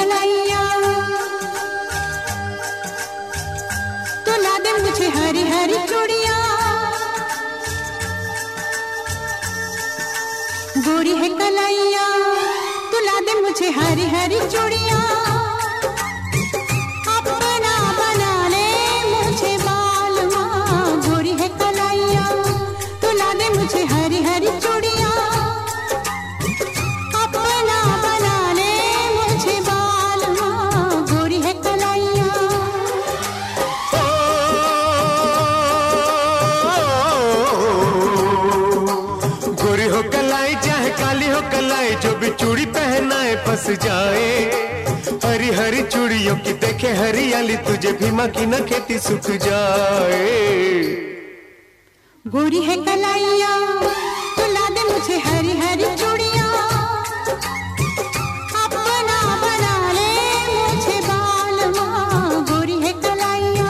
कलाइया, तो ला दे मुझे हरी हरी चूड़िया। गोरी है कलाइया, तो ला दे मुझे हरी हरी चूड़िया। अपना बना ले मुझे बालमा। गोरी है कलाइया, तो ला दे मुझे हरी हरी चूड़िया। कलाई जो भी चूड़ी पहनाए फंस जाए। हरी हरी चूड़ियों की देखे हरियाली, तुझे भीमा की न खेती सूख जाए। गोरी है कलाइया, तो ला दे मुझे हरी हरी चूड़िया। अपना बना ले मुझे बालमा। गोरी है कलाइया,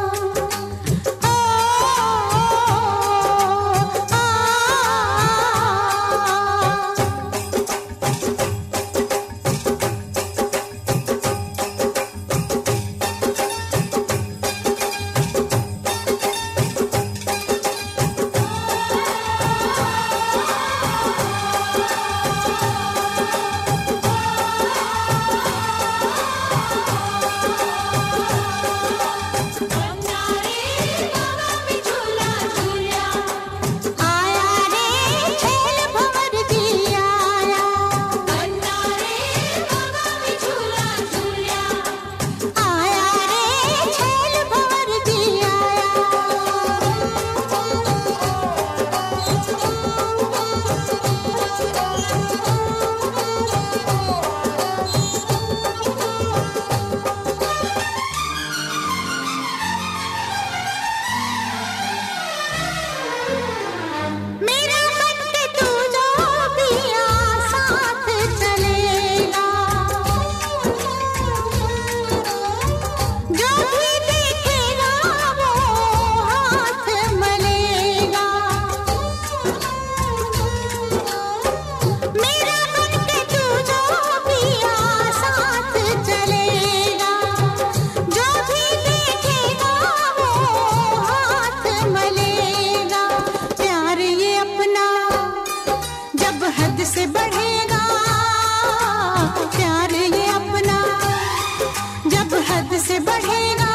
से बढ़ेगा प्यार ये अपना, जब हद से बढ़ेगा।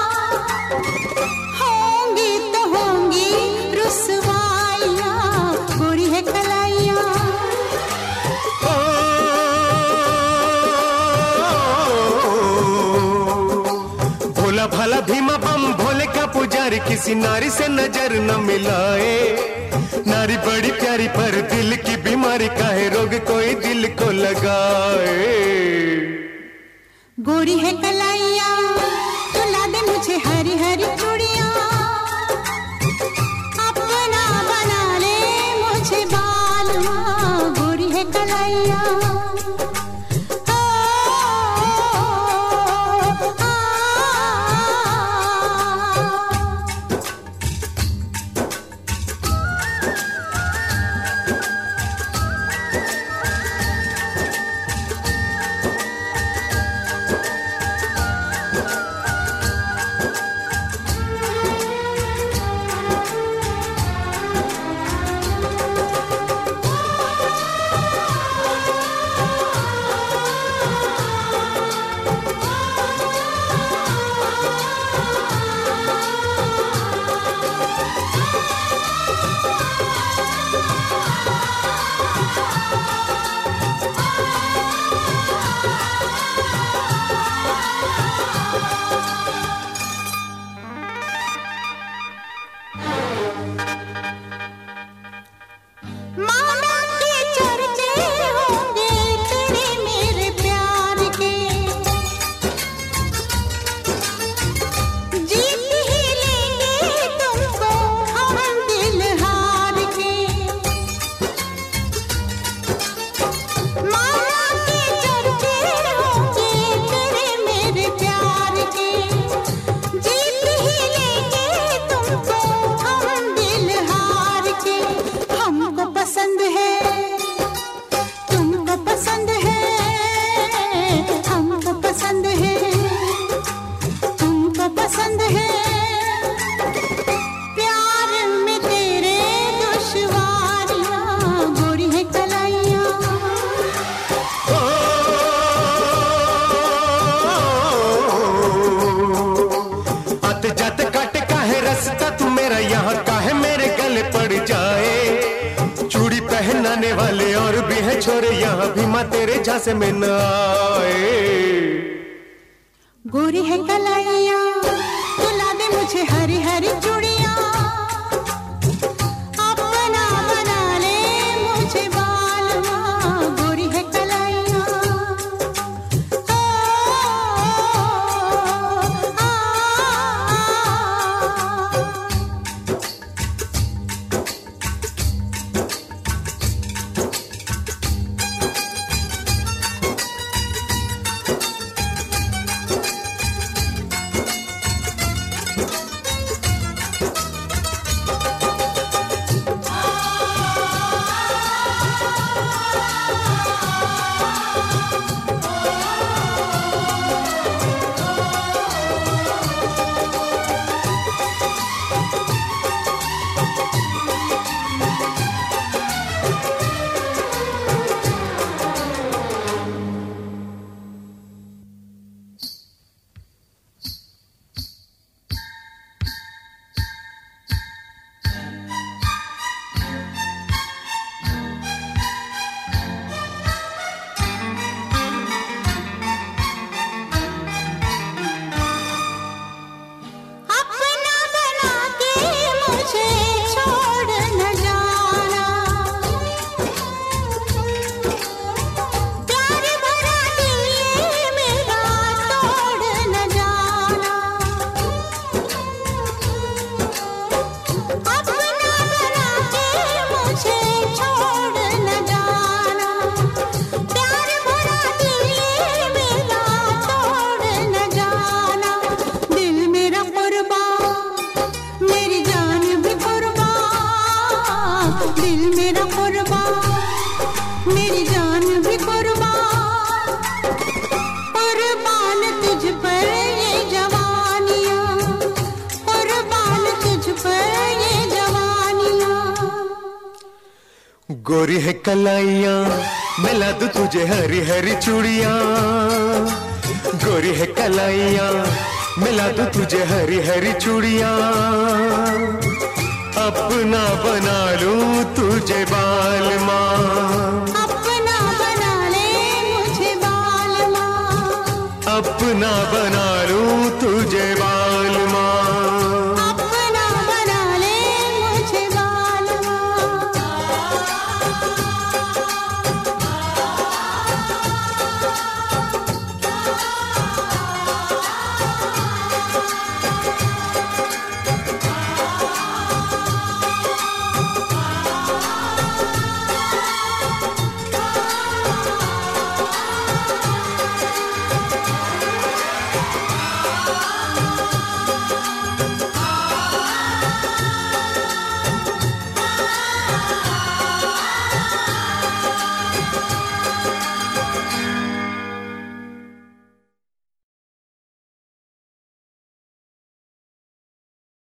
होंगी तो होंगी रुसवाइयाँ। गोरी है कलाइया, भोला भाला भीमा बम भोले का पुजारी, किसी नारी से नजर न मिलाए। नारी बड़ी प्यारी पर दिल की बीमारी, काहे रोग कोई दिल को लगाए। गोरी है कलाइया, तो ला दे मुझे हरी हरी चूड़िया। अपना बना ले मुझे बालमा। गोरी है कलाइया, यहाँ भी माँ तेरे झांसे में न आए। गोरी है कलाइया तुला दे मुझे हरी हरी चूड़ियां, अपना बना ले मुझे बालमा, गोरी है कलाइया। दिल मेरा कुर्बान मेरी जान भी कुर्बान, कुर्बान तुझ पर ये जवानियां, कुर्बान तुझ पर ये जवानियां। गोरी है कलाइयां मिला दूं तुझे हरी हरी चूड़ियां, गोरी है कलाइयां मिला दूं तुझे हरी हरी चूड़ियां, अपना बना लूं तुझे बालमा।